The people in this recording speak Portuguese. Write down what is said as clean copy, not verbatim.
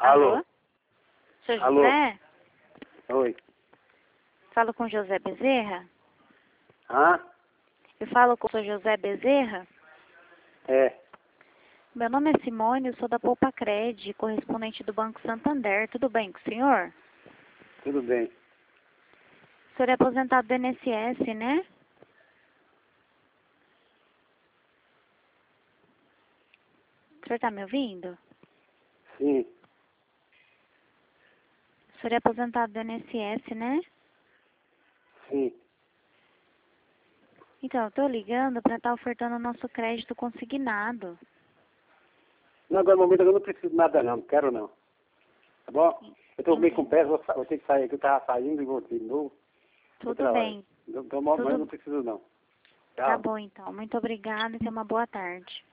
Alô? Seu Alô? José? Oi. Falo com José Bezerra? Hã? Eu falo com o seu José Bezerra? É. Meu nome é Simone, eu sou da Poupa Cred, correspondente do Banco Santander. Tudo bem com o senhor? Tudo bem. O senhor é aposentado do INSS, né? O senhor está me ouvindo? Sim. O senhor é aposentado do INSS, né? Sim. Então, eu estou ligando para estar ofertando o nosso crédito consignado. Não, agora no momento eu não preciso de nada não quero não. Tá bom? Eu estou meio com Entendo. pressa, vou ter que sair aqui, eu estava saindo e voltei de novo. Tudo bem. Então, mas eu não preciso não. Tá Tchau. bom, então. Muito obrigada e tenha uma boa tarde.